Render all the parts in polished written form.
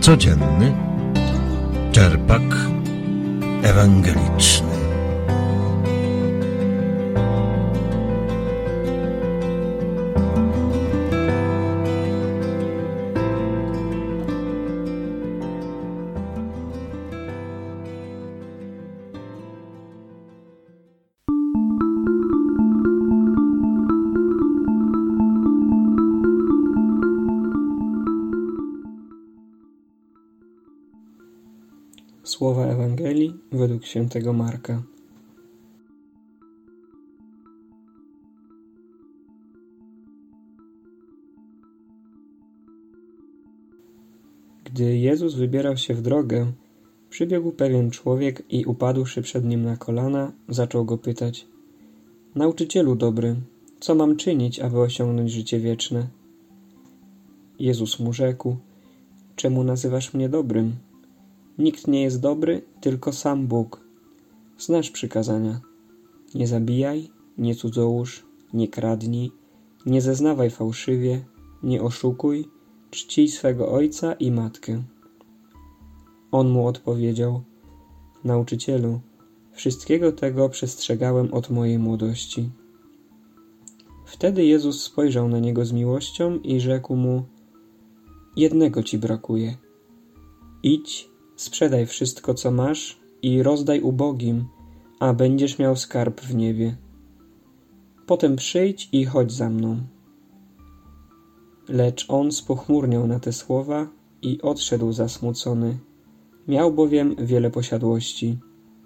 Codzienny czerpak ewangeliczny. Słowa Ewangelii według świętego Marka. Gdy Jezus wybierał się w drogę, przybiegł pewien człowiek i upadłszy przed nim na kolana, zaczął go pytać: Nauczycielu dobry, co mam czynić, aby osiągnąć życie wieczne? Jezus mu rzekł: Czemu nazywasz mnie dobrym? Nikt nie jest dobry, tylko sam Bóg. Znasz przykazania. Nie zabijaj, nie cudzołóż, nie kradnij, nie zeznawaj fałszywie, nie oszukuj, czcij swego ojca i matkę. On mu odpowiedział: Nauczycielu, wszystkiego tego przestrzegałem od mojej młodości. Wtedy Jezus spojrzał na niego z miłością i rzekł mu: Jednego ci brakuje. Idź, sprzedaj wszystko, co masz i rozdaj ubogim, a będziesz miał skarb w niebie. Potem przyjdź i chodź za mną. Lecz on spochmurniał na te słowa i odszedł zasmucony. Miał bowiem wiele posiadłości.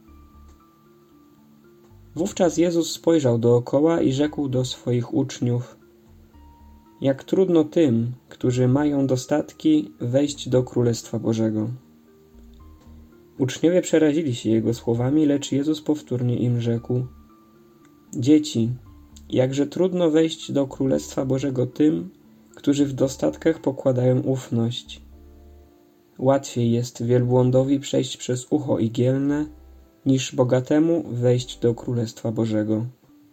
Wówczas Jezus spojrzał dookoła i rzekł do swoich uczniów: Jak trudno tym, którzy mają dostatki, wejść do Królestwa Bożego. Uczniowie przerazili się Jego słowami, lecz Jezus powtórnie im rzekł: Dzieci, jakże trudno wejść do Królestwa Bożego tym, którzy w dostatkach pokładają ufność. Łatwiej jest wielbłądowi przejść przez ucho igielne, niż bogatemu wejść do Królestwa Bożego.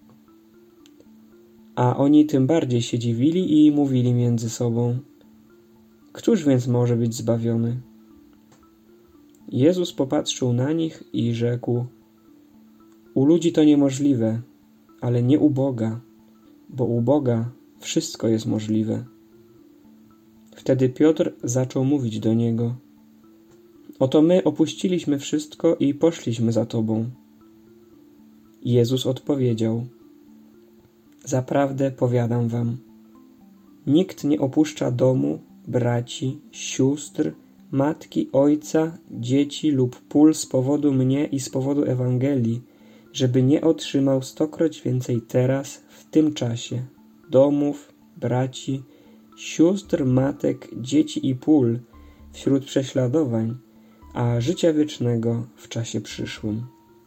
A oni tym bardziej się dziwili i mówili między sobą: Któż więc może być zbawiony? Jezus popatrzył na nich i rzekł: U ludzi to niemożliwe, ale nie u Boga, bo u Boga wszystko jest możliwe. Wtedy Piotr zaczął mówić do Niego: Oto my opuściliśmy wszystko i poszliśmy za Tobą. Jezus odpowiedział: Zaprawdę powiadam wam, nikt nie opuszcza domu, braci, sióstr, matki, ojca, dzieci lub pól z powodu mnie i z powodu Ewangelii, żeby nie otrzymał 100-kroć więcej teraz, w tym czasie, domów, braci, sióstr, matek, dzieci i pól wśród prześladowań, a życia wiecznego w czasie przyszłym.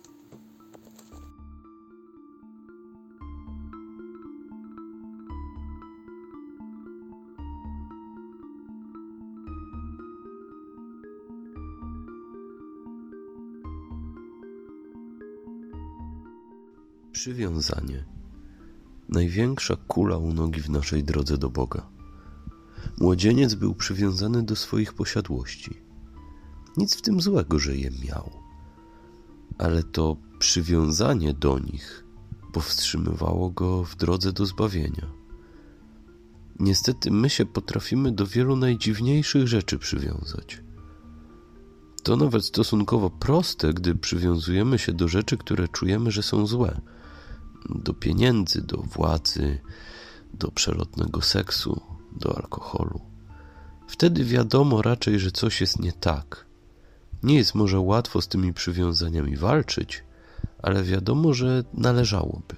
Przywiązanie. Największa kula u nogi w naszej drodze do Boga. Młodzieniec był przywiązany do swoich posiadłości. Nic w tym złego, że je miał. Ale to przywiązanie do nich powstrzymywało go w drodze do zbawienia. Niestety my się potrafimy do wielu najdziwniejszych rzeczy przywiązać. To nawet stosunkowo proste, gdy przywiązujemy się do rzeczy, które czujemy, że są złe. Do pieniędzy, do władzy, do przelotnego seksu, do alkoholu. Wtedy wiadomo raczej, że coś jest nie tak. Nie jest może łatwo z tymi przywiązaniami walczyć, ale wiadomo, że należałoby.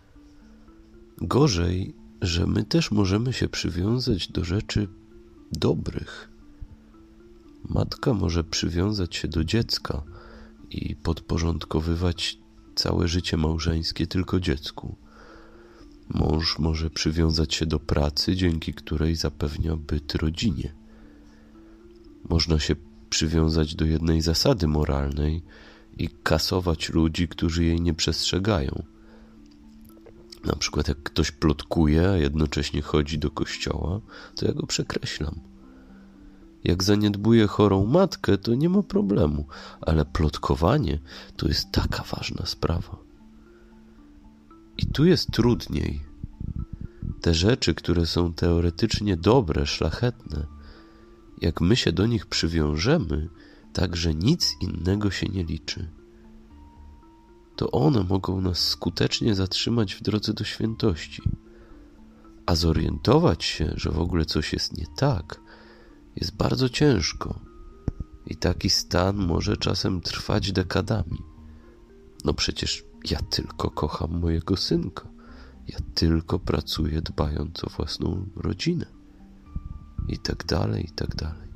Gorzej, że my też możemy się przywiązać do rzeczy dobrych. Matka może przywiązać się do dziecka i podporządkowywać całe życie małżeńskie tylko dziecku. Mąż może przywiązać się do pracy, dzięki której zapewnia byt rodzinie. Można się przywiązać do jednej zasady moralnej i kasować ludzi, którzy jej nie przestrzegają. Na przykład jak ktoś plotkuje, a jednocześnie chodzi do kościoła, to ja go przekreślam. Jak zaniedbuję chorą matkę, to nie ma problemu, ale plotkowanie to jest taka ważna sprawa. I tu jest trudniej. Te rzeczy, które są teoretycznie dobre, szlachetne, jak my się do nich przywiążemy, tak że nic innego się nie liczy, to one mogą nas skutecznie zatrzymać w drodze do świętości. A zorientować się, że w ogóle coś jest nie tak, jest bardzo ciężko. I taki stan może czasem trwać dekadami. No przecież ja tylko kocham mojego synka. Ja tylko pracuję dbając o własną rodzinę. I tak dalej, i tak dalej.